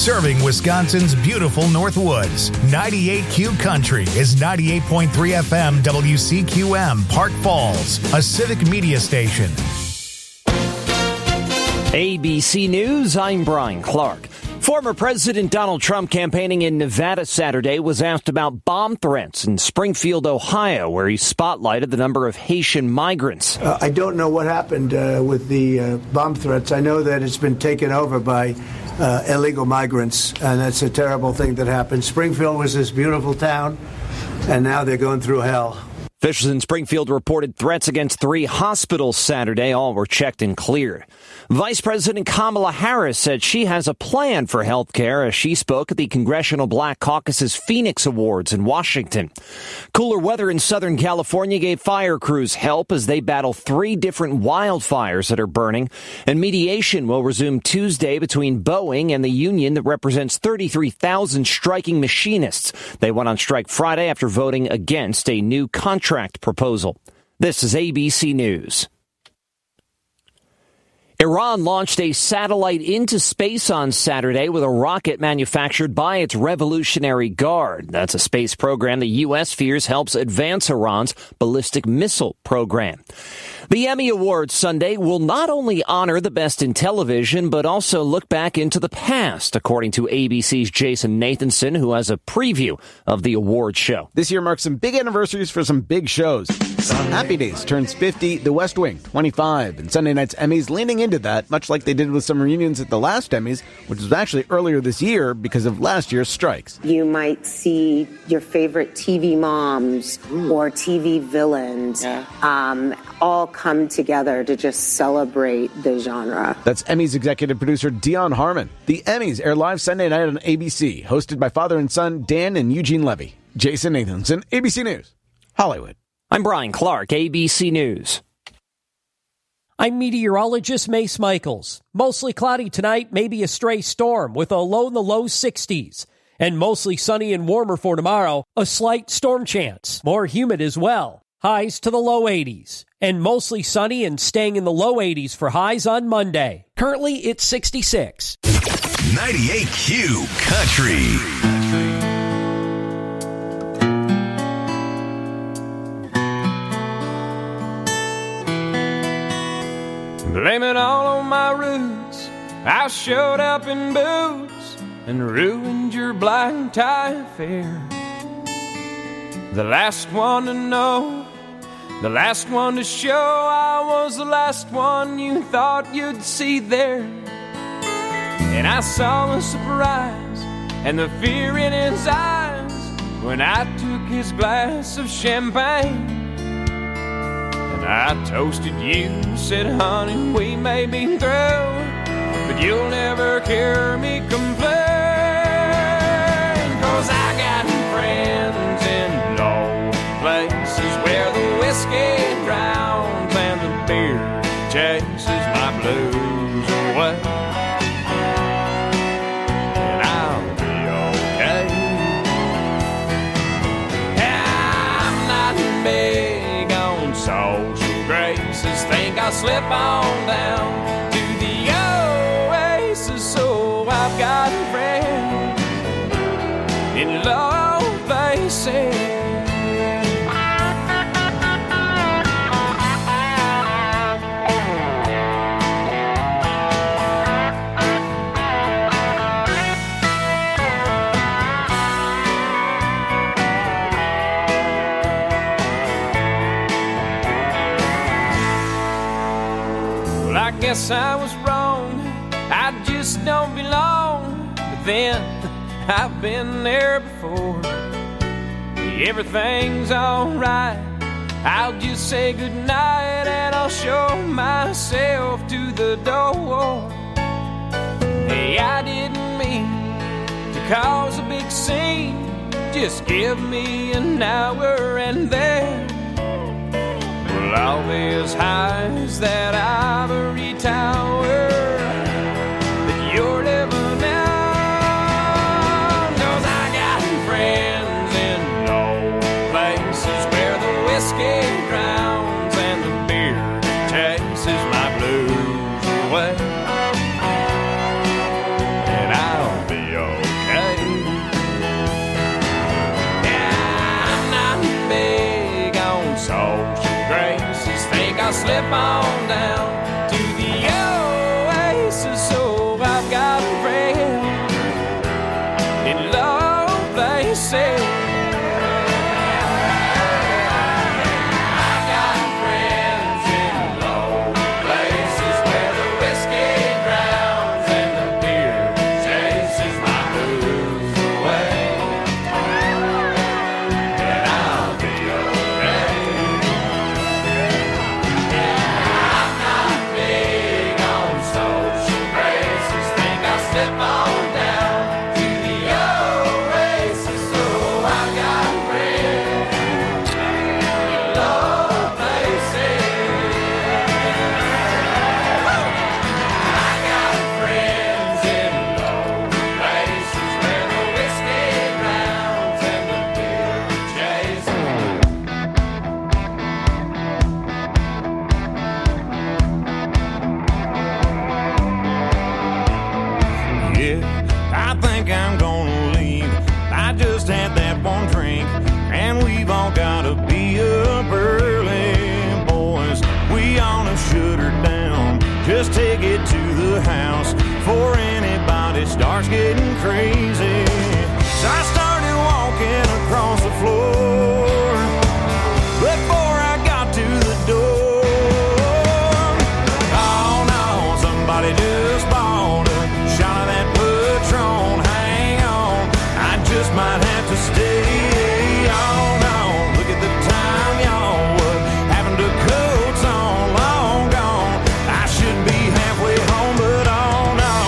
serving Wisconsin's beautiful Northwoods. 98Q Country is 98.3 FM WCQM, Park Falls, a civic media station. ABC News, I'm Brian Clark. Former President Donald Trump campaigning in Nevada Saturday was asked about bomb threats in Springfield, Ohio, where he spotlighted the number of Haitian migrants. I don't know what happened with the bomb threats. I know that it's been taken over by illegal migrants, and that's a terrible thing that happened. Springfield was this beautiful town, and now they're going through hell. Officials in Springfield reported threats against 3 hospitals Saturday. All were checked and cleared. Vice President Kamala Harris said she has a plan for health care as she spoke at the Congressional Black Caucus's Phoenix Awards in Washington. Cooler weather in Southern California gave fire crews help as they battle 3 different wildfires that are burning. And mediation will resume Tuesday between Boeing and the union that represents 33,000 striking machinists. They went on strike Friday after voting against a new contract proposal. This is ABC News. Iran launched a satellite into space on Saturday with a rocket manufactured by its Revolutionary Guard. That's a space program the U.S. fears helps advance Iran's ballistic missile program. The Emmy Awards Sunday will not only honor the best in television, but also look back into the past, according to ABC's Jason Nathanson, who has a preview of the awards show. This year marks some big anniversaries for some big shows. Happy Days turns 50, The West Wing 25, and Sunday night's Emmys leaning into that, much like they did with some reunions at the last Emmys, which was actually earlier this year because of last year's strikes. You might see your favorite TV moms or TV villains all come together to just celebrate the genre. That's Emmys executive producer Dion Harmon. The Emmys air live Sunday night on ABC, hosted by father and son Dan and Eugene Levy. Jason Nathanson, ABC News, Hollywood. I'm Brian Clark, ABC News. I'm meteorologist Mace Michaels. Mostly cloudy tonight, maybe a stray storm with a low in the low 60s. And mostly sunny and warmer for tomorrow, a slight storm chance. More humid as well. Highs to the low 80s. And mostly sunny and staying in the low 80s for highs on Monday. Currently, it's 66. 98Q Country. Blame it all on my roots. I showed up in boots and ruined your black tie affair. The last one to know, the last one to show, I was the last one you thought you'd see there. And I saw the surprise and the fear in his eyes when I took his glass of champagne. I toasted you, said, honey, we may be through, but you'll never hear me complain. 'Cause I got friends in low places where the whiskey drowns and the beer chases my blues away. And I'll be okay. I'm not big on social graces, think I'll slip on down to the oasis. So I've got a friend in low places. I guess I was wrong, I just don't belong. But then, I've been there before. Everything's alright, I'll just say goodnight and I'll show myself to the door. Hey, I didn't mean to cause a big scene, just give me an hour and then all these highs that ivory tower that you're living on. 'Cause I got friends in low places where the whiskey drowns and the beer chases my blues away. And I'll be slip on down to the oasis. So I've got friends in low places. Just take it to the house before anybody starts getting crazy. So I started walking across the floor before I got to the door. Oh no, somebody just bought a shot of that Patron. Hang on, I just might have to stay. Oh no, look at the time, y'all. What happened to coats on? Long gone. I should be halfway home, but oh no.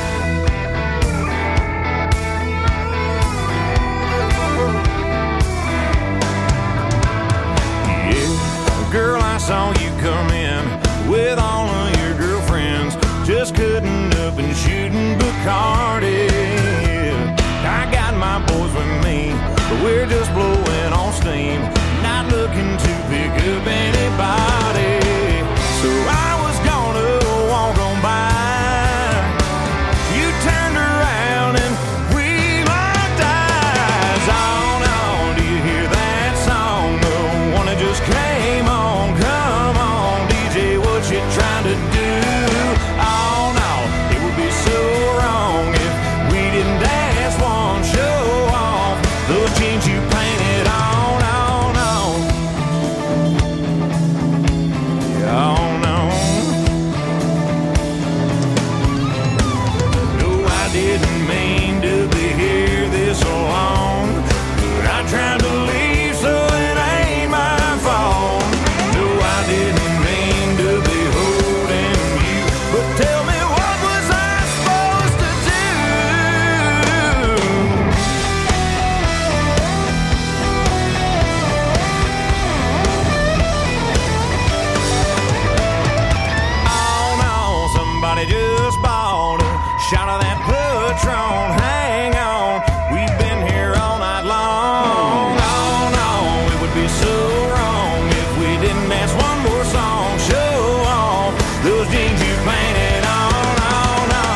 Yeah, girl, I saw you come in with all of your girlfriends, just cutting up and shooting Bacardi. I got my boys with me, but we're just blowing on steam, not looking to pick up anybody. So I was gonna walk on by. You turned around and we locked eyes. Oh no, do you hear that song? The one that just came on. Come on, DJ, what you trying to do? Oh no, it would be so wrong if we didn't dance one, show off those jeans you painted on. Oh no. Oh no. No, I didn't mean to be here this long, but I tried to leave, so it ain't my fault. No, I didn't mean to be holding you, but tell me, what was I supposed to do? Oh no, somebody just bought a shot of that Patron. Hang on, we've been here all night long. Oh no, it would be so wrong if we didn't dance one more song. Show off those jeans you painted on. Oh no.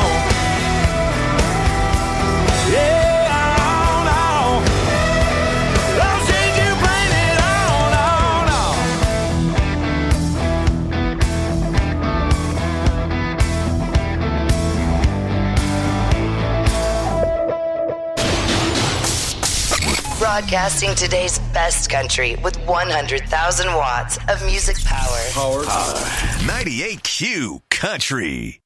Yeah, oh no. Those jeans you painted on. Oh no. Broadcasting today's best country with 100,000 watts of music power. 98Q Country.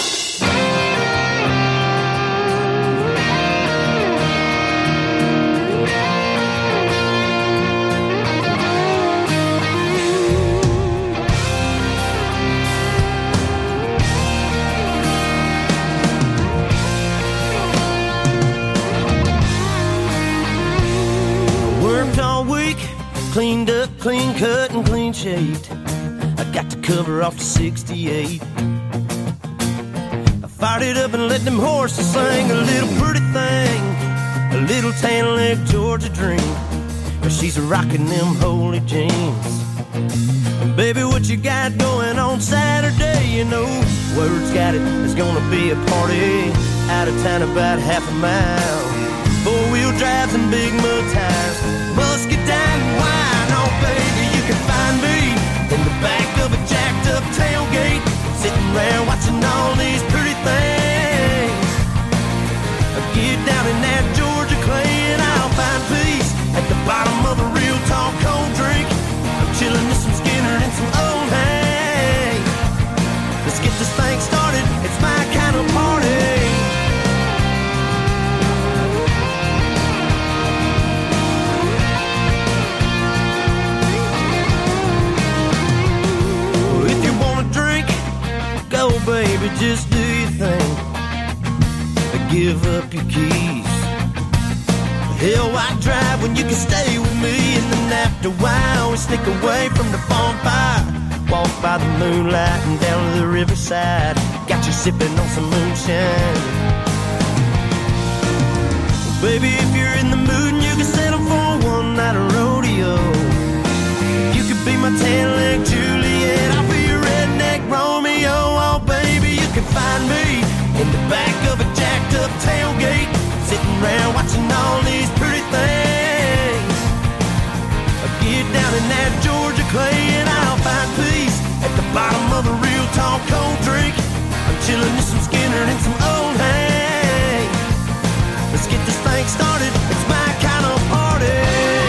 Worked all week, cleaned up, clean cut, and clean shaved. I got the cover off the 68. I fired it up and let them horses sing. A little pretty thing, a little tan leg Georgia dream. But she's rocking them holy jeans. Baby, what you got going on Saturday? You know, word's got it, there's gonna be a party out of town about half a mile. Four-wheel drives and big mud tires, musket down and wine. Oh, baby, you can find me in the back of of a jacked up tailgate, sitting around watching all these pretty things. I get down in that Georgia clay and I'll find peace at the bottom of a real tall cold drink. I'm chilling with some Skinner and some old hay. Let's get this thing started, it's my kind of party. Go, baby, just do your thing. Give up your keys. Hell, why drive when you can stay with me? And then after a while, we sneak away from the bonfire. Walk by the moonlight and down to the riverside. Got you sipping on some moonshine. Well, baby, if you're in the mood and you can settle for one night of rodeo, you could be my tan-leg Juliet, I'll be your redneck Romeo. Oh, baby, you can find me in the back of a jacked up tailgate, sitting around watching all these pretty things. I get down in that Georgia clay and I'll find peace at the bottom of a real tall cold drink. I'm chilling with some Skinner and some old hay. Let's get this thing started, it's my kind of party.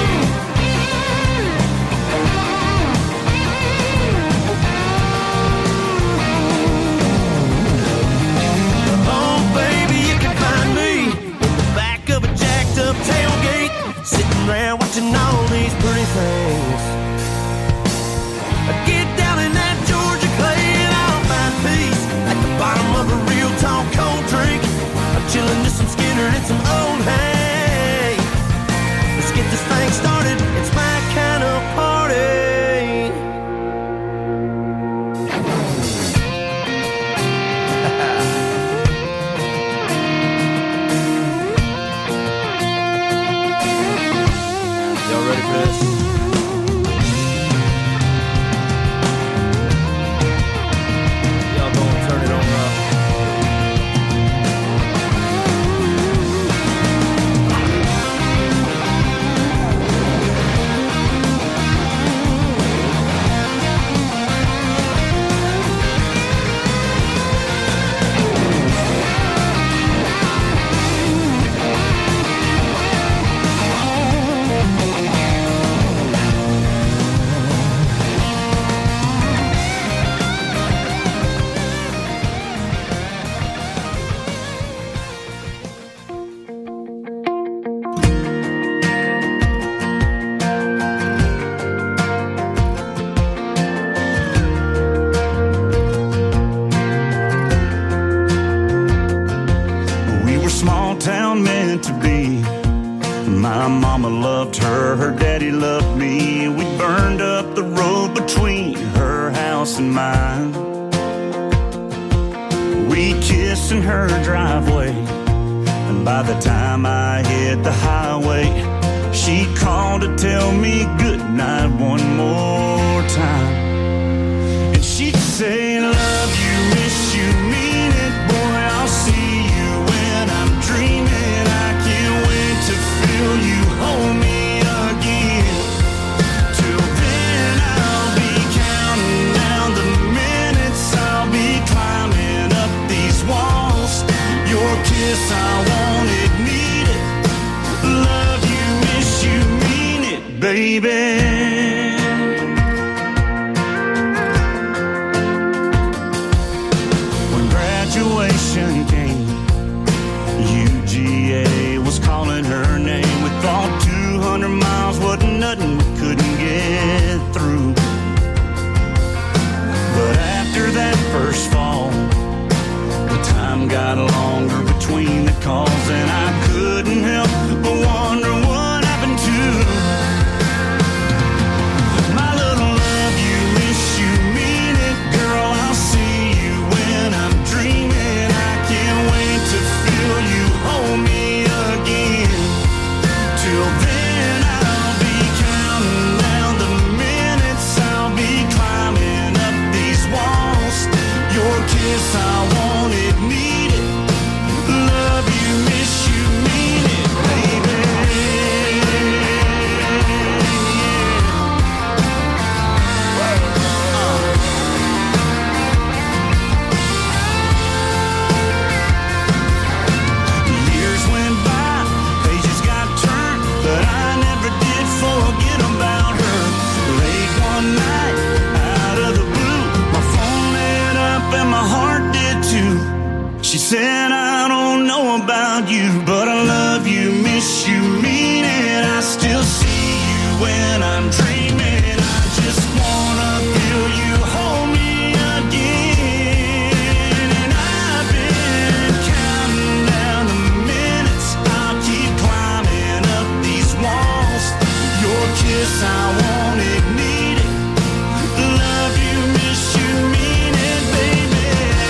Tailgate, sitting around watching all these pretty things. I get down in that Georgia clay and I'll find peace at the bottom of a real tall cold drink. I'm chilling with some Skinner and some old hay. Let's get this thing started, it's my kind of party. Her daddy loved me. We burned up the road between her house and mine. We kissed in her driveway, and by the time I hit the highway, she called to tell me goodnight one more time. And she'd say, love you, miss you, mean it, boy, I'll see you when I'm dreaming. I can't wait to feel you hold me. Kiss, I want it, need it. Love you, miss you, mean it, baby. When graduation came, UGA was calling her name. We thought 200 miles wasn't nothing, we couldn't get through. But after that first fall, time got longer between the calls, and I couldn't help but wonder what happened to my little love you, miss you, mean it, girl, I'll see you when I'm dreaming. I can't wait to feel you hold me again. Till then I'll be counting down the minutes, I'll be climbing up these walls. Your kiss, I want it, need it. Love you, miss you, mean it, baby. about you, but I love you, miss you, mean it. I still see you when I'm dreaming. I just wanna feel you hold me again. And I've been counting down the minutes. I'll keep climbing up these walls. Your kiss, I want it, need it. Love you, miss you, mean it, baby.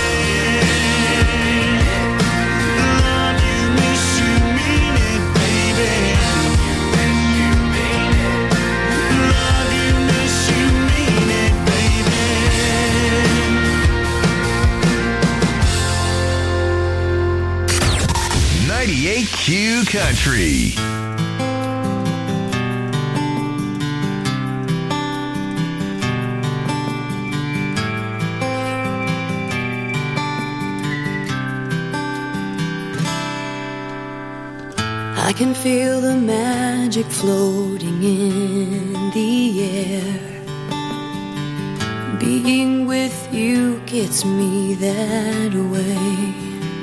Love you, miss you, mean it, baby. Love you, miss you, mean it, baby. 98Q Country. I can feel the magic floating in the air. Being with you gets me that way.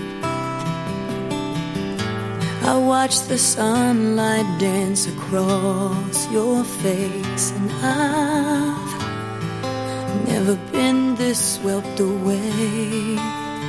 I watch the sunlight dance across your face, and I've never been this swept away.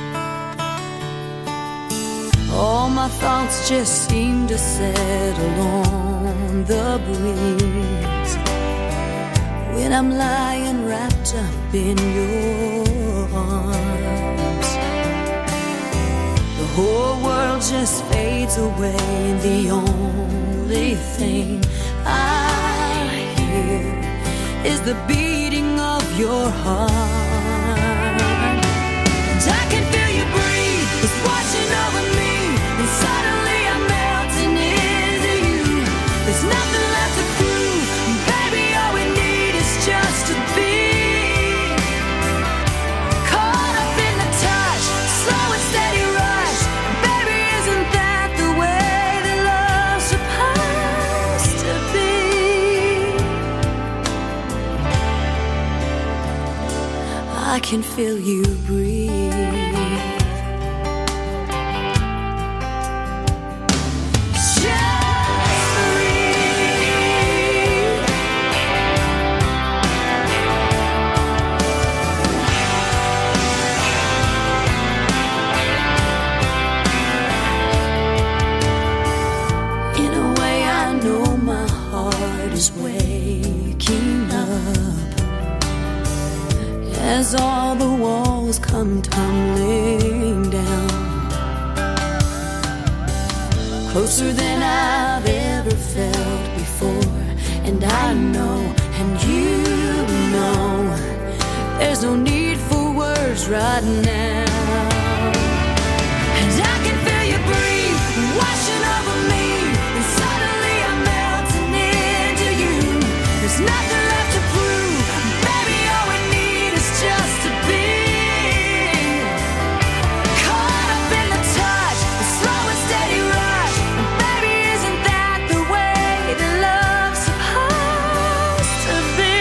All my thoughts just seem to settle on the breeze when I'm lying wrapped up in your arms. The whole world just fades away, and the only thing I hear is the beating of your heart. And I can feel you breathe, it's washing over me. And suddenly I'm melting into you. There's nothing left to prove. Baby, all we need is just to be caught up in the touch, slow and steady rush. Baby, isn't that the way that love's supposed to be? I can feel you breathe. Waking up as all the walls come tumbling down, closer than I've ever felt before. And I know, and you know, there's no need for words right now. And I can feel you breathe, washing over me, and suddenly I'm melting into you. There's nothing left to prove. Baby, all we need is just to be caught up in the touch, the slow and steady rush. And baby, isn't that the way that love's supposed to be?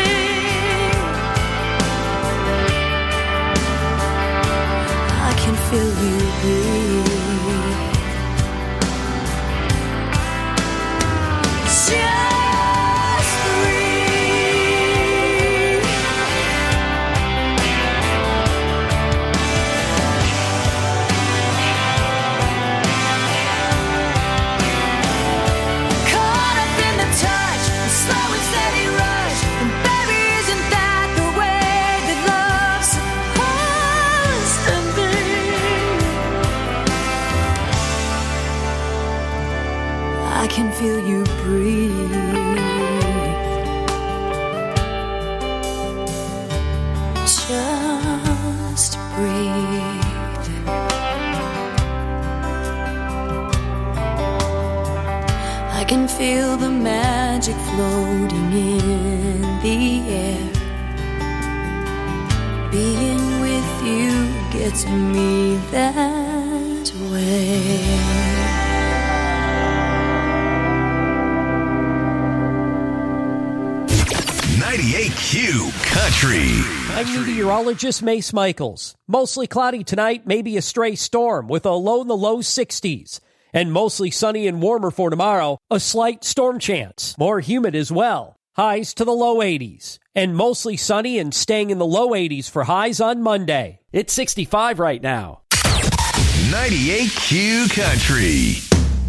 I can feel you breathe. I can feel you breathe. Just breathe. I can feel the magic floating in the air. Being with you gets me that way. 98Q Country. I'm meteorologist Mace Michaels. Mostly cloudy tonight, maybe a stray storm with a low in the low 60s. And mostly sunny and warmer for tomorrow, a slight storm chance. More humid as well. Highs to the low 80s. And mostly sunny and staying in the low 80s for highs on Monday. It's 65 right now. 98Q Country.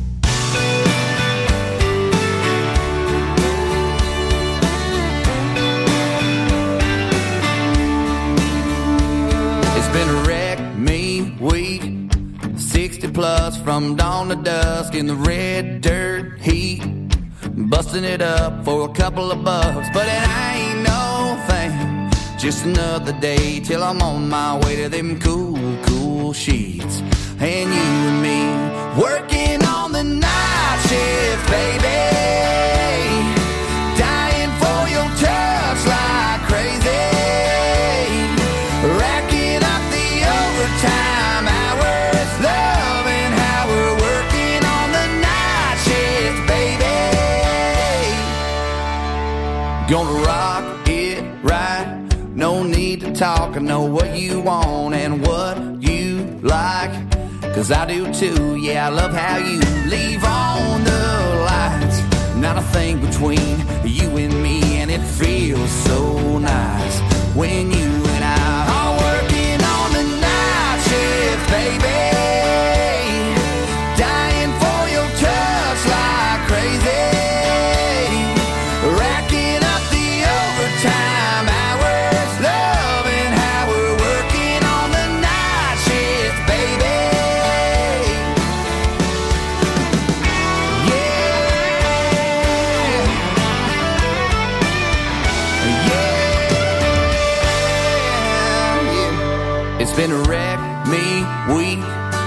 It's been a wreck, me, week, 60 plus from dawn to dusk in the red dirt heat, busting it up for a couple of bucks, but it ain't no thing, just another day till I'm on my way to them cool, cool sheets, and you and me, working on the night shift, baby, dying for your touch like crazy. Racking up the overtime hours, loving how we're working on the night shift, baby. Gonna rock it right, no need to talk, I know what you want and what you like, 'cause I do too, yeah, I love how you leave on the lights, not a thing between you and me, and it feels so nice when you and I are working on the night shift, baby. Dying for your touch like crazy. Racking up the overtime hours, loving how we're working on the night shift, baby. It's been a wreck, me, week.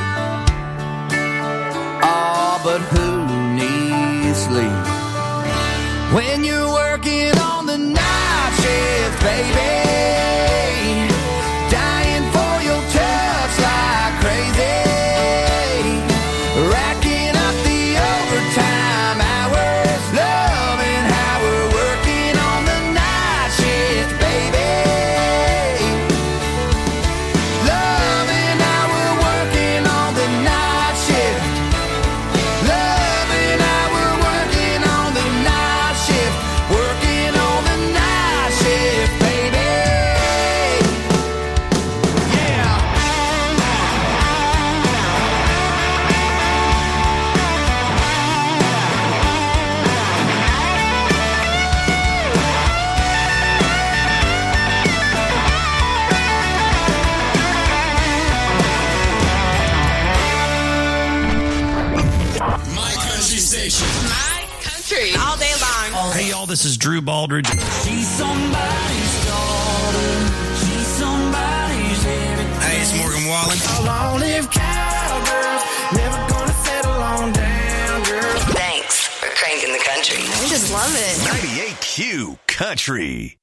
Oh, but who needs sleep? When you're working on the night shift, baby. Dying for your touch like crazy. Racking up the overtime hours, loving how we're working on the night shift, baby. Loving how we're working on the night shift. Loving how we're working on the night shift. Working on the night shift, baby. Yeah. My country station. My country. All day long. Hey, y'all, this is Drew Baldridge. She's somebody's daughter. She's somebody's everything. Hey, it's Morgan Wallen. A long-lived cowgirl. Never gonna settle on down, girl. Thanks for cranking the country. I just love it. 98Q Country.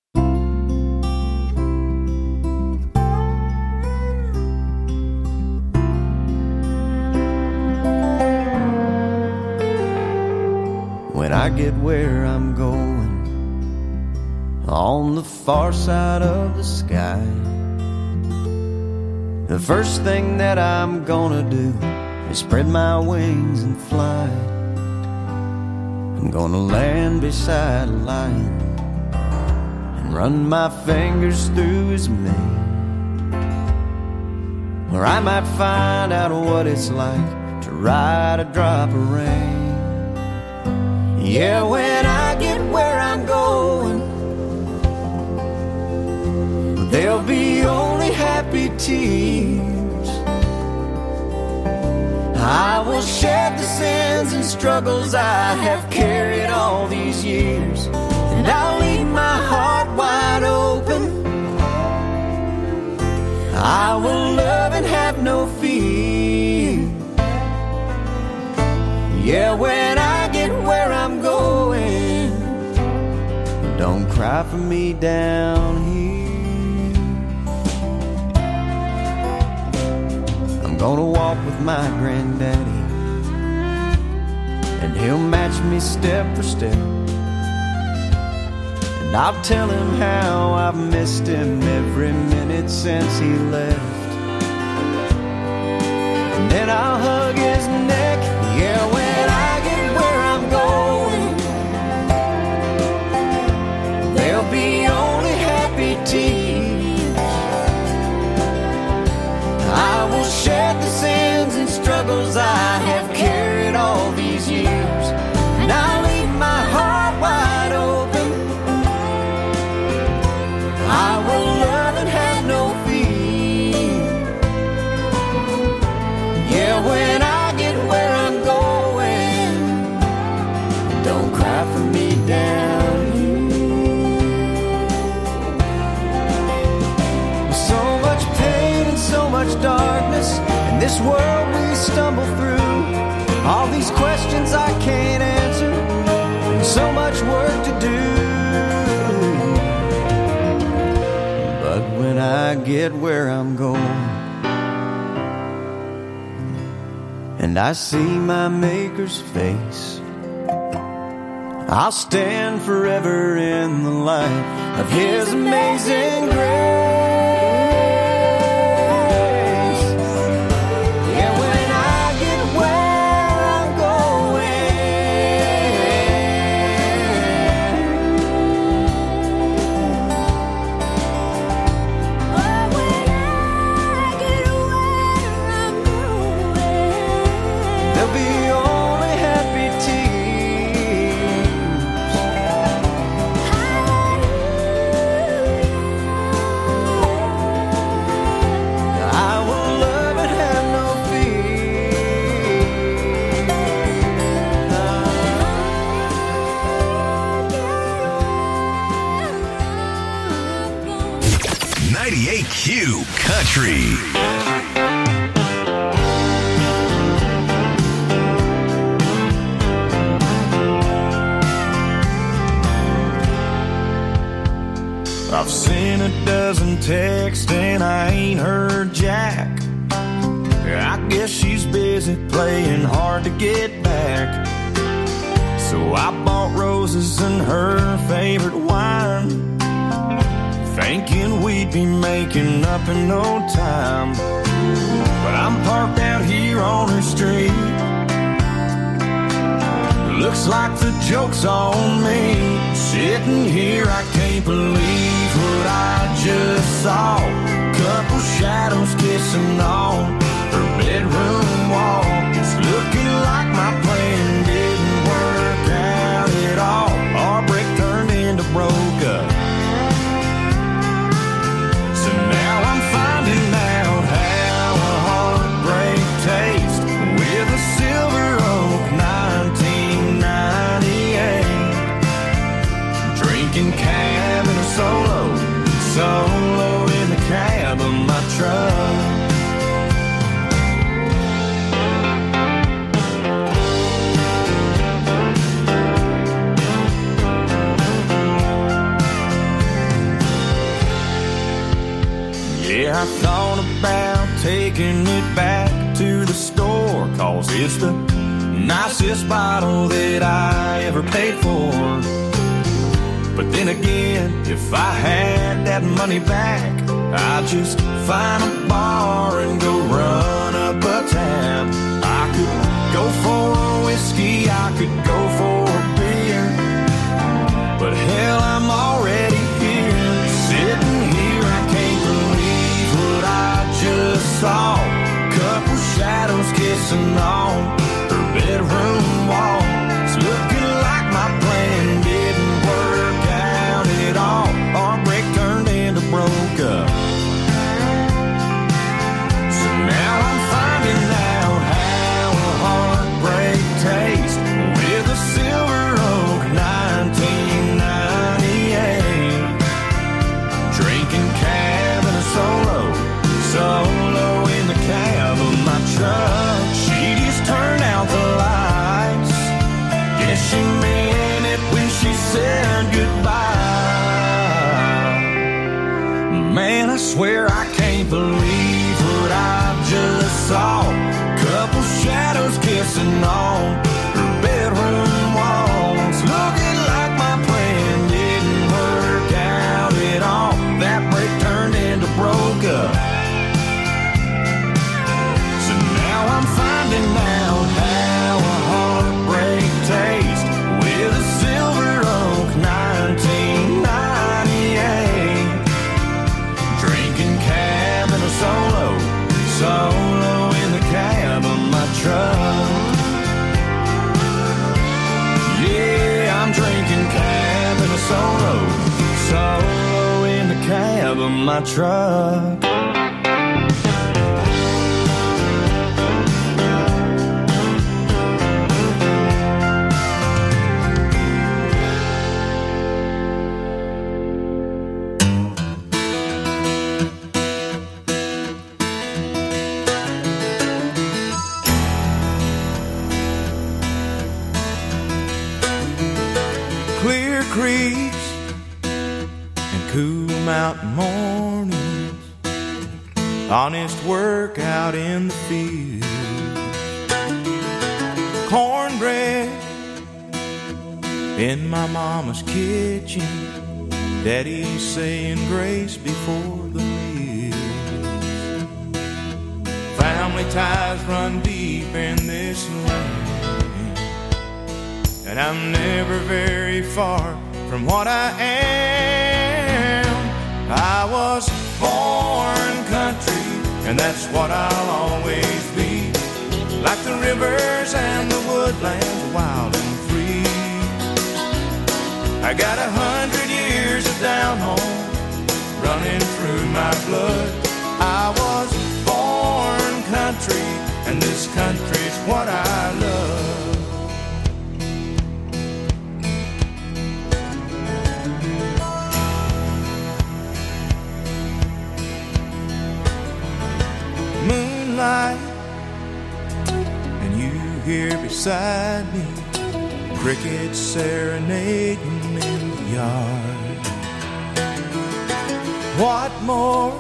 When I get where I'm going, on the far side of the sky, the first thing that I'm gonna do is spread my wings and fly. I'm gonna land beside a lion and run my fingers through his mane, where I might find out what it's like to ride a drop of rain. Yeah, when I get where I'm going, there'll be only happy tears. I will shed the sins and struggles I have carried all these years, and I'll leave my heart wide open. I will love and have no fear. Yeah, when I get where I'm going, don't cry for me down here. I'm gonna walk with my granddaddy, and he'll match me step for step, and I'll tell him how I've missed him every minute since he left. and then I'll hug his neck. Yeah, when I get where I'm going, there'll be only happy tears. I will shed the sins and struggles I have carried all these years, and I'll leave my heart wide open. I will love and have no fear. Yeah, when I get where I'm going, don't cry for me down here. So much pain and so much darkness in this world we stumble through. All these questions I can't answer, and so much work to do. But when I get where I'm going, and I see my Maker's face, I'll stand forever in the light of His amazing grace. Yeah, when I get where I'm going, there'll be only happy tears. I will love and have no fear. 98Q Country. I've seen a dozen texts and I ain't heard Jack. I guess she's busy playing hard to get back. So I bought roses and her favorite wine, thinking we'd be making up in no time. But I'm parked out here on her street. Looks like the joke's on me. Sitting here, I can't believe what I just saw. Couple shadows kissing on her bedroom wall. It's looking like my plan didn't work out at all. Our break turned into broke up. So now I'm finding out how a heartbreak tastes with a Silver Oak 1998. Drinking cab in a solo in the cab of my truck. Yeah, I thought about taking it back to the store, 'cause it's the nicest bottle that I ever paid for. But then again, if I had that money back, I'd just find a bar and go run up a tab. I could go for a whiskey, I could go for a beer, but hell, I'm already here. Sitting here, I can't believe what I just saw. Couple shadows kissing on her bedroom wall. It's looking like my plan didn't work out at all. Our break turned into broke up. So now I'm finding out how a heartbreak tastes with a Silver Oak 1998. Drinking cab and a solo in the cab of my truck. She just turned out the lights. Guess she meant it when she said goodbye. Man, I swear I can't believe what I just saw. Couple shadows kissing on her bedroom walls. Looking like my plan didn't work out at all. That break turned into broke up. So now I'm my truck. Clear creeks and cool mountain mornings, honest work out in the field, cornbread in my mama's kitchen, daddy saying grace before the meal. Family ties run deep in this land, and I'm never very far from what I am. I was born country, and that's what I'll always be. Like the rivers and the woodlands, wild and free. I got 100 years of down home running through my blood. I was born country, and this country's what I love. Moonlight, and you here beside me, crickets serenading in the yard. What more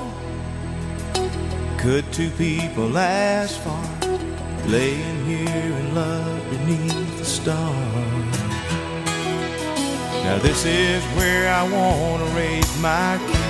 could two people ask for, laying here in love beneath the stars? Now this is where I want to raise my kids,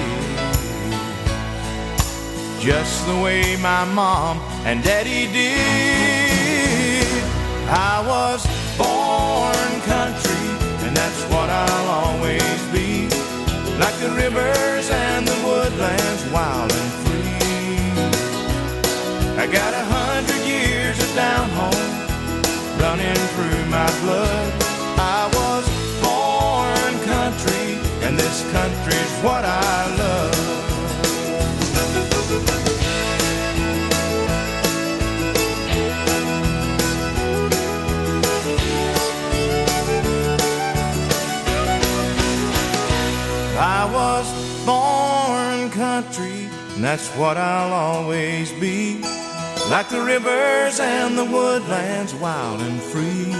just the way my mom and daddy did. I was born country, and that's what I'll always be. Like the rivers and the woodlands, wild and free. I got 100 years of down home running through my blood. I was born country, and this country's what I love. I was born country, and that's what I'll always be. Like the rivers and the woodlands, wild and free.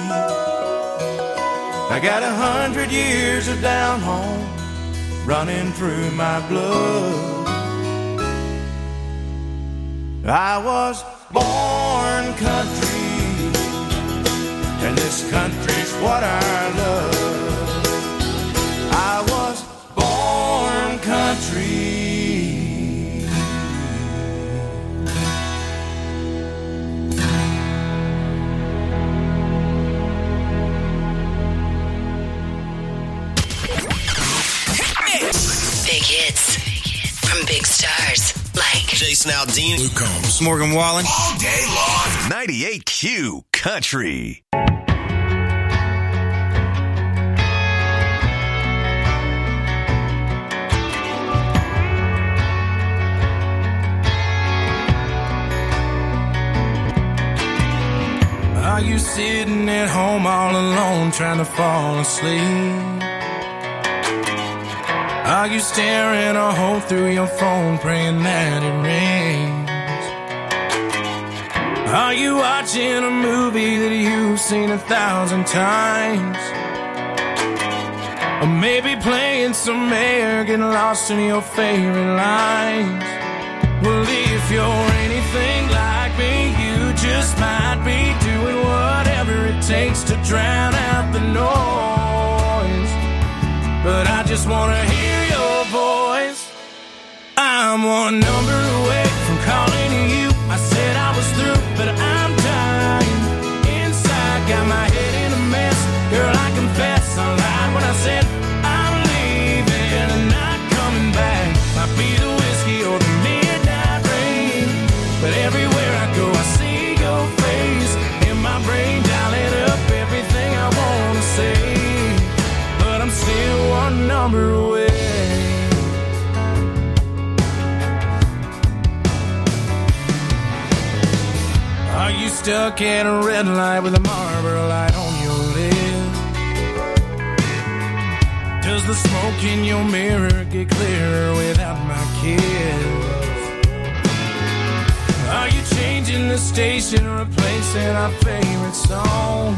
I got 100 years of down home running through my blood. I was born country, and this country's what I love. I was born country. Big hits from big stars like Jason Aldean, Luke Combs, Morgan Wallen. All day long. 98Q Country. Are you sitting at home all alone trying to fall asleep? Are you staring a hole through your phone praying that it rains? Are you watching a movie that you've seen 1,000 times? Or maybe playing some air, getting lost in your favorite lines? Well, if you're anything like me, you just might be doing whatever it takes to drown out the noise. But I just want to hear your voice. I'm one number away from calling you. I said I was through, but I'm dying inside. Got my head in a mess. Girl, I confess I lied when I said I'm leaving and not coming back. Might be the whiskey or the midnight rain, but everywhere I go I see your face in my brain, dialing up everything I want to say. But I'm still one number away. stuck at a red light with a Marlboro light on your lip? Does the smoke in your mirror get clearer without my kiss? Are you changing the station, replacing our favorite song?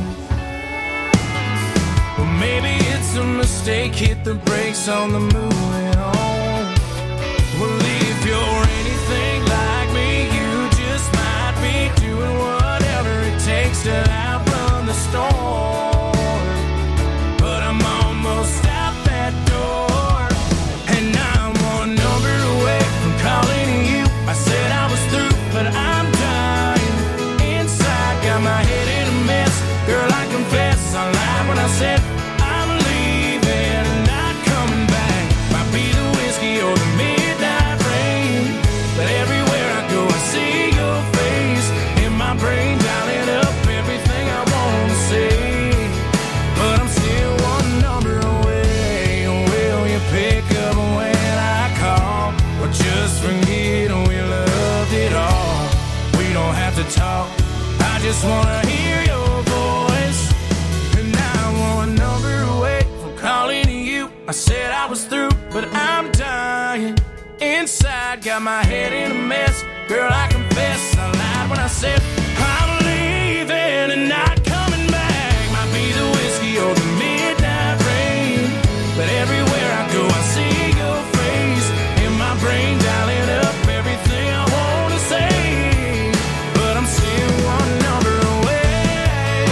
Well, maybe it's a mistake, hit the brakes on the moving on. Well, if you're anything like me, you just might be doing whatever it takes to outrun the storm. But I'm almost out that door, and I'm one number away from calling you. I said I was through, but I'm dying inside, got my head in a mess. Girl, I confess, I lied when I said I'm leaving and not coming back. Might be the whiskey or the midnight rain, but everywhere I go I see your face in my brain, dialing up everything I want to say. But I'm still one number away. Will you pick up when I call, or just forget we loved it all? We don't have to talk, I just wanna hear your voice. And I'm one number away from calling you. I said I was through, but I'm dying inside, got my head in a mess. Girl, I confess, I lied when I said I'm leaving and not coming back. Might be the whiskey or the midnight rain, but everywhere I go I see your face in my brain, dialing up everything I want to say. But I'm still one number away,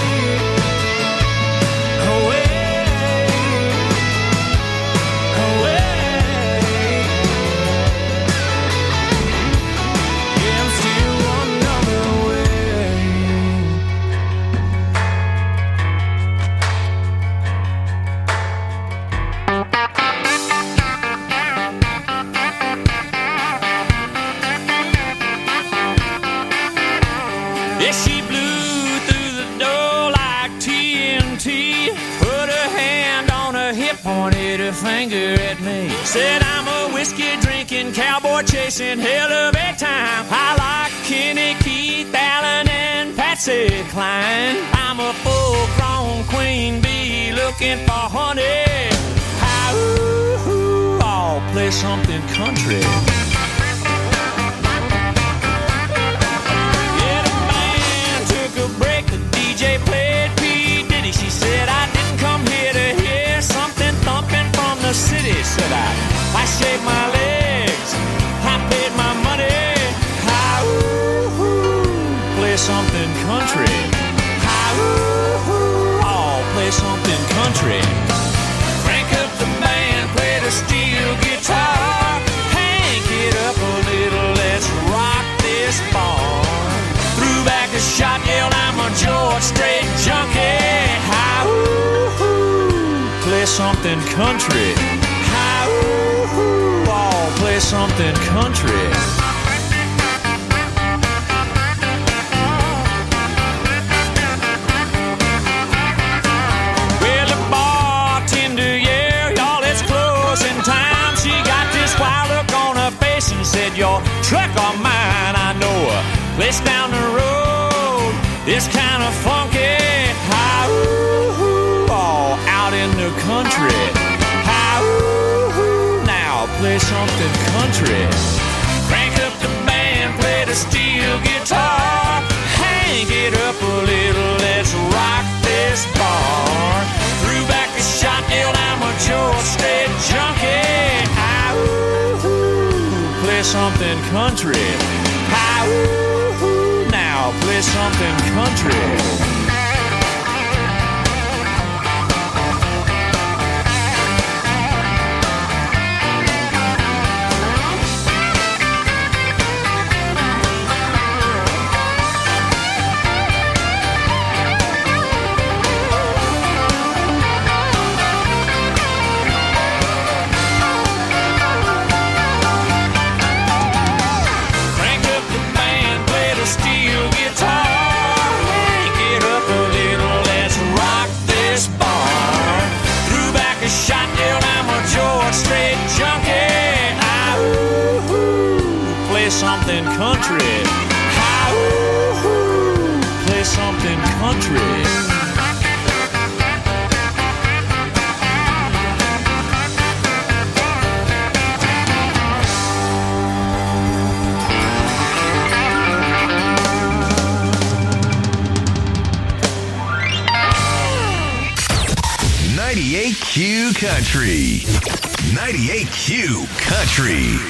away, away. Yeah, I'm still one number away. Yeah, she blew through the door like TNT, put her hand on her hip, pointed her finger at me, said I'm a whiskey drinking cowboy chasing hell of a time. I like Kenny, Keith, Allen, and Patsy Cline. I'm a full-grown queen bee looking for honey. I'll play something country. Break, the DJ played P. Diddy. She said I didn't come here to hear something thumping from the city. Said I shaved my legs, I paid my money. Play something country. I'll play something country. Crank up the band, play the steel guitar. Hank it up a little, let's rock this bar. Threw back a shot, yelled I'm a George Strait junkie. Play something country. I'll play something country. Well, the bartender, yeah, y'all, it's closing time. She got this wild look on her face and said, your truck or mine, I know a place down the road, it's kind of funky. All out in the country. Now play something country. Crank up the band, play the steel guitar. Hang it up a little, let's rock this bar. Threw back a shot, yelled I'm a George Strait junkie. Play something country. Now play something country. Steel guitar, hang it Country. 98Q Country. 98Q Country.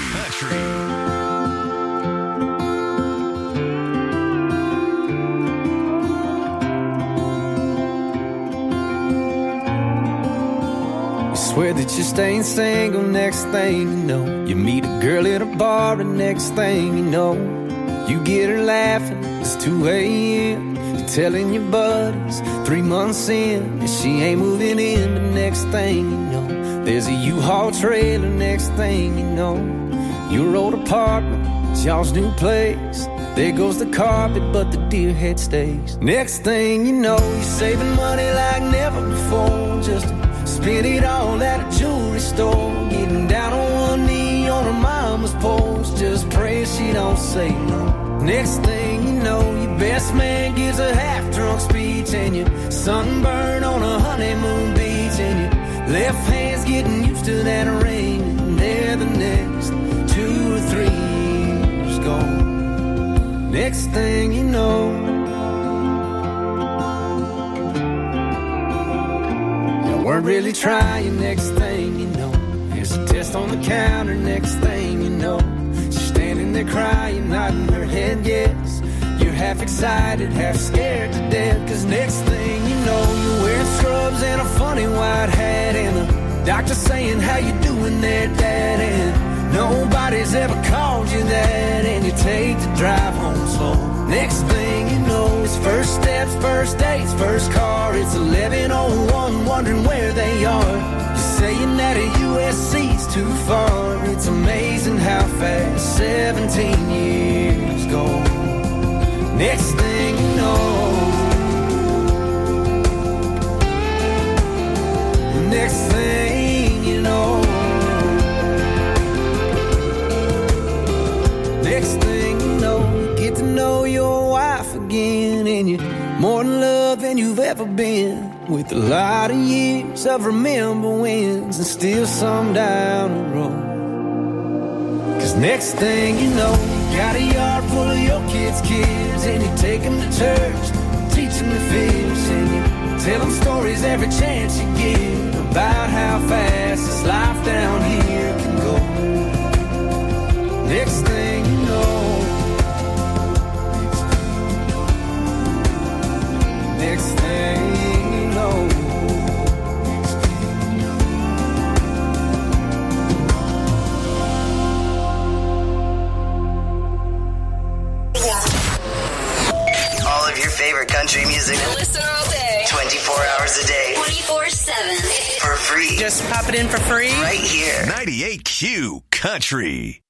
Swear that you're staying single, next thing you know, you meet a girl at a bar, and next thing you know, you get her laughing, it's 2 a.m. You're telling your buddies 3 months in, and she ain't moving in, but next thing you know, there's a U-Haul trailer, next thing you know, your old apartment, it's y'all's new place. There goes the carpet, but the deer head stays. Next thing you know, you're saving money like never before, just spend it all at a jewelry store, getting down on one knee on her mama's porch, just pray she don't say no. Next thing you know, your best man gives a half-drunk speech, and you're sunburned on a honeymoon beach, and your left hand's getting used to that rain, and there the next 2 or 3 years gone. Next thing you know, weren't really trying, next thing you know, there's a test on the counter, next thing you know, she's standing there crying, nodding her head yes, you're half excited, half scared to death, cause next thing you know, you're wearing scrubs and a funny white hat, and the doctor saying, how you doing there, Dad, and nobody's ever called you that, and you take the drive home slow. Next thing you know, it's first steps, first dates, first car. It's 11:01, wondering where they are. You're saying that a USC's too far. It's amazing how fast 17 years go. Next thing you know, next thing you know, next thing you know, get to know your wife again, and you're more in love than you've ever been, with a lot of years of remember wins and still some down the road. Cause next thing you know, you got a yard full of your kids' kids, and you take them to church, teach them to fish, and you tell them stories every chance you get about how fast this life down here can go. Next thing you know, next thing you know, all of your favorite country music. Listen all day. 24 hours a day. 24/7. For free. Just pop it in for free. Right here. 98Q Country.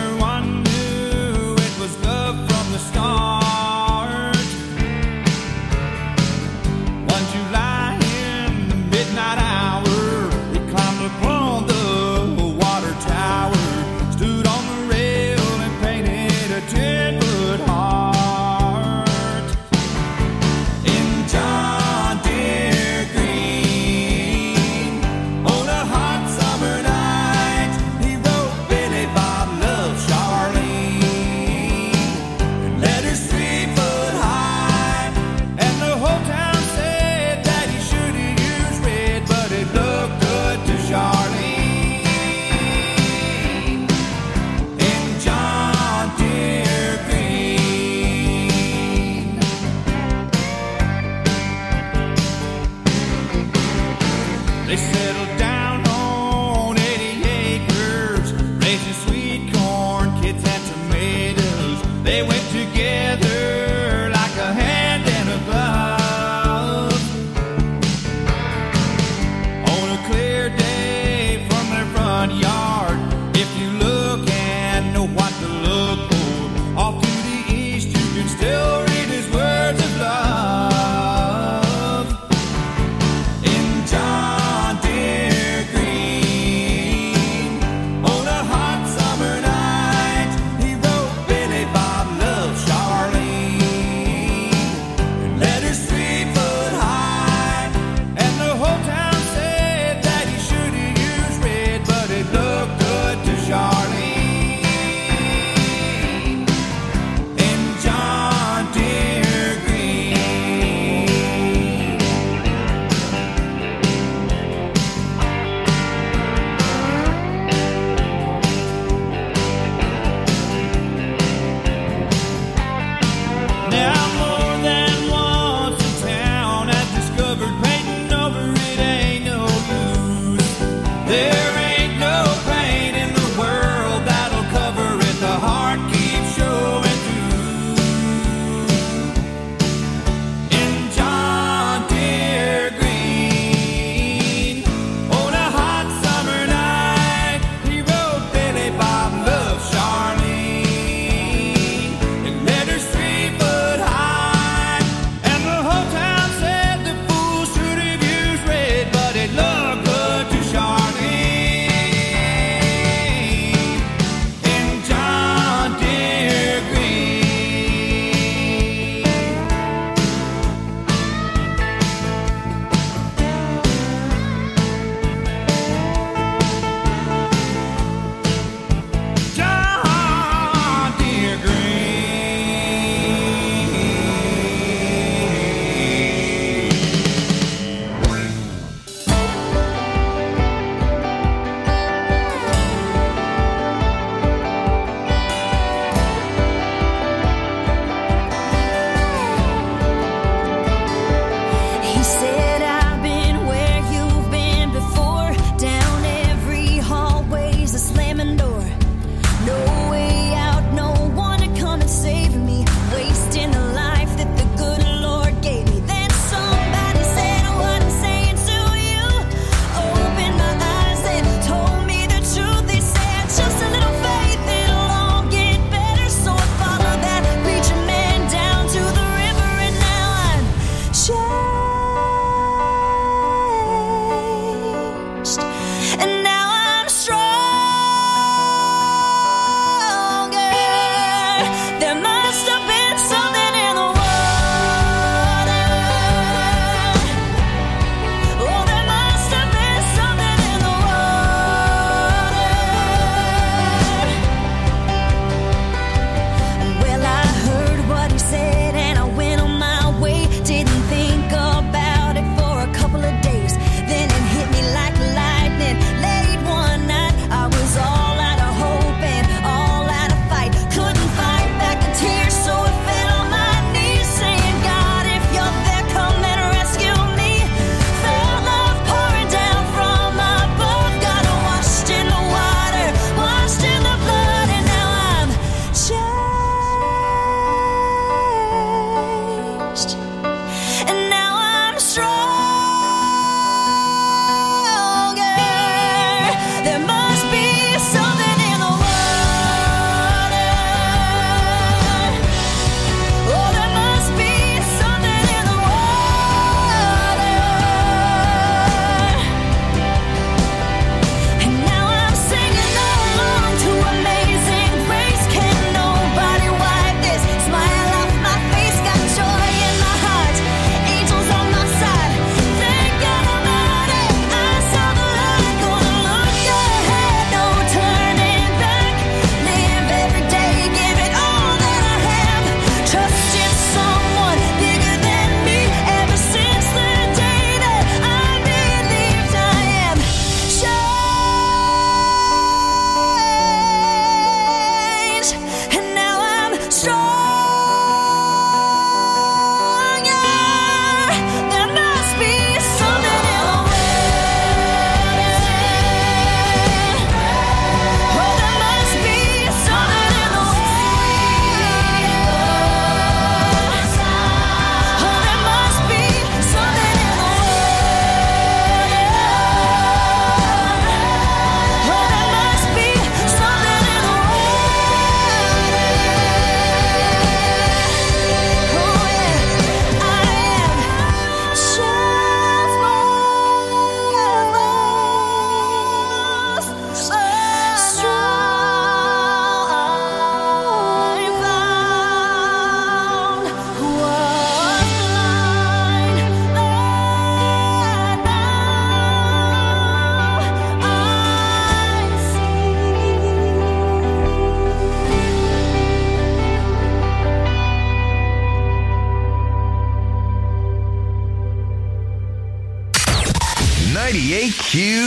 Everyone knew it was love from the start.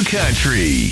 Country.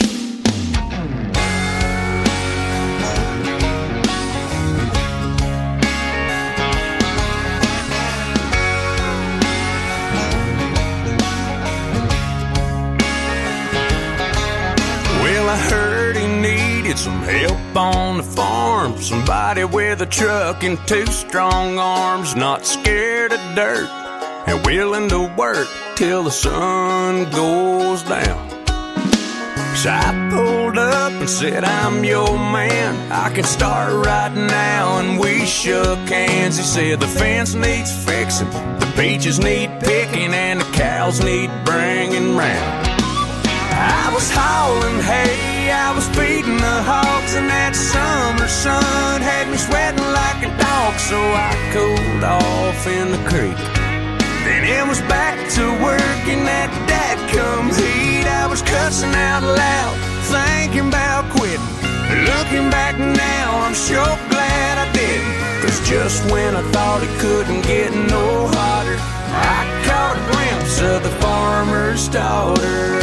Well, I heard he needed some help on the farm. Somebody with a truck and 2 strong arms, not scared of dirt and willing to work till the sun goes down. So I pulled up and said, I'm your man, I can start right now. And we shook hands. He said the fence needs fixing, the peaches need picking, and the cows need bringing round. I was hauling hay, I was feeding the hogs, and that summer sun had me sweating like a dog. So I cooled off in the creek. Then it was back to work in that dadgum heat. I was cussing out loud, thinking about quitting. Looking back now, I'm sure glad I didn't. 'Cause just when I thought it couldn't get no hotter, I caught a glimpse of the farmer's daughter.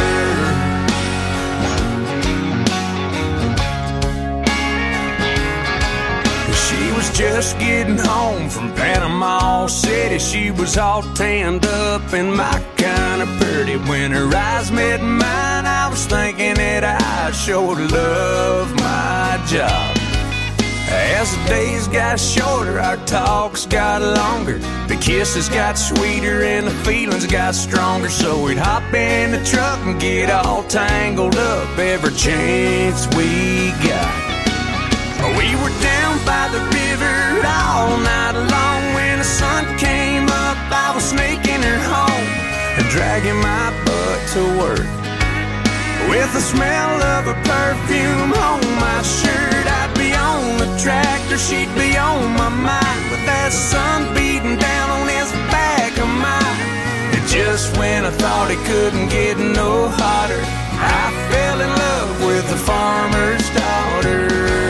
She was just getting home from Panama City. She was all tanned up and my kind of pretty. When her eyes met mine, I was thinking that I sure love my job. As the days got shorter, our talks got longer. The kisses got sweeter and the feelings got stronger. So we'd hop in the truck and get all tangled up every chance we got. We were down by the river all night long. When the sun came up, I was sneaking her home and dragging my butt to work. With the smell of her perfume on my shirt, I'd be on the tractor, she'd be on my mind. With that sun beating down on his back of mine. And just when I thought it couldn't get no hotter, I fell in love with the farmer's daughter.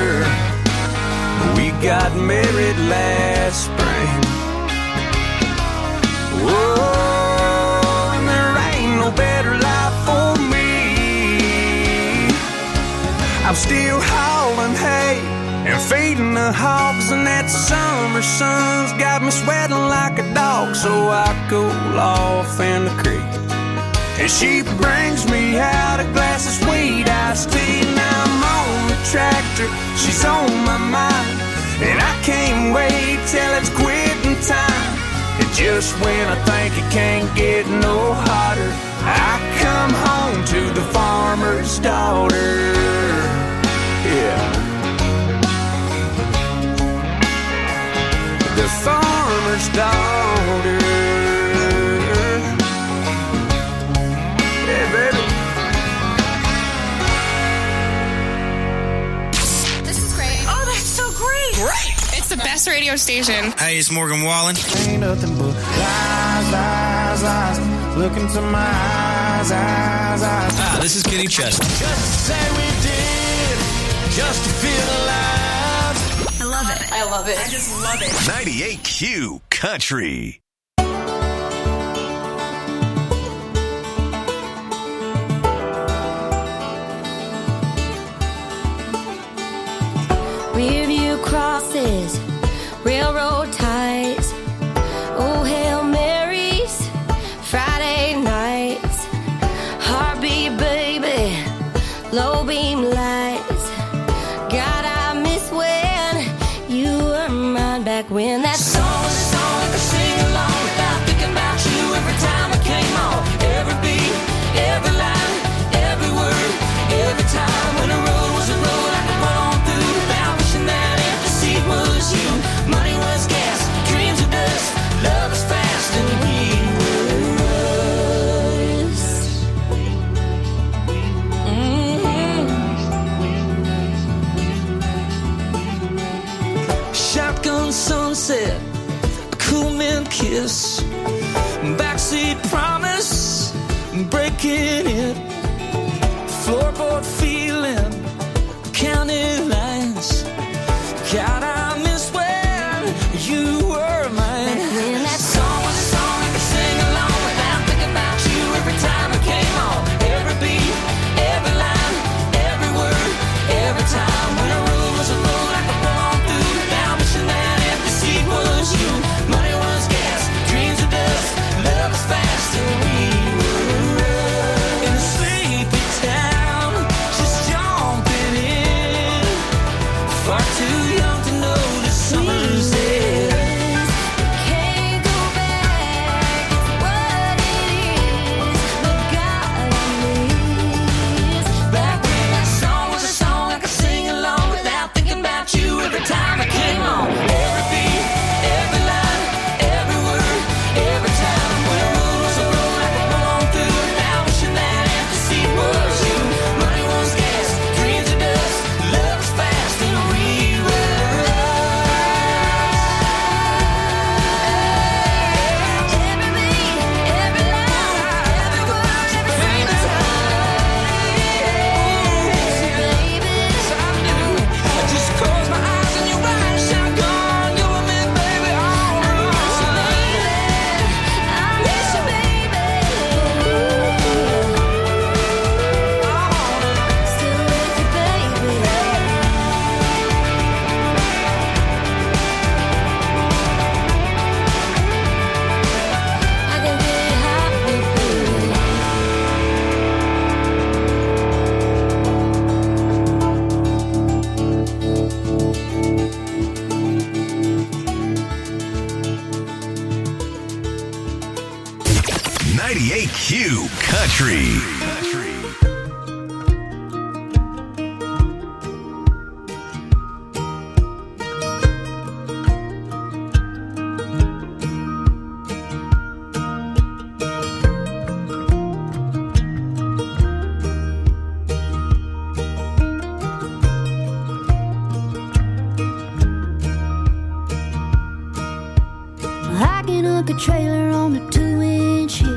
We got married last spring. Whoa, and there ain't no better life for me. I'm still hauling hay and feeding the hogs, and that summer sun's got me sweating like a dog. So I cool off in the creek, and she brings me out a glass of sweet iced tea. Now I'm on the tractor, she's on my mind, and I can't wait till it's quitting time. And just when I think it can't get no hotter, I come home to the farmer's daughter. Yeah. The farmer's daughter. Yeah, baby. This is great. Oh, that's so great. Great. It's the best radio station. Hey, it's Morgan Wallen. Ain't nothing but lies, lies, lies. Look into my eyes, eyes, eyes. Ah, this is Kenny Chesney. Just to say we did, just to feel alive. I love it. I love it. I just love it. 98Q Country. Rearview crosses, railroad ties, oh Hail Marys, Friday nights, heartbeat baby, low beam lights. God, I miss when you were mine back when that song was a song I could sing along without thinking about you every time I came on. Every beat, every line, every word, every time when a road was a road I could run on through without wishing that empty seat was you. Money was gas, dreams were dust, love was fast, and we was. Shotgun sunset, cool mint kiss, backseat promise, breaking it, floorboard feeling, county lines. God, I miss when you were mine. When that song was a song I could sing along without thinking about you every time I came on. Every beat, Country. Hacking up a trailer on a 2-inch hitch.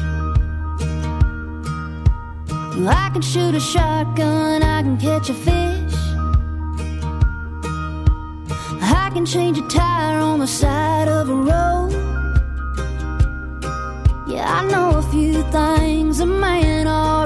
I can shoot a shotgun, I can catch a fish. I can change a tire on the side of a road. Yeah, I know a few things a man ought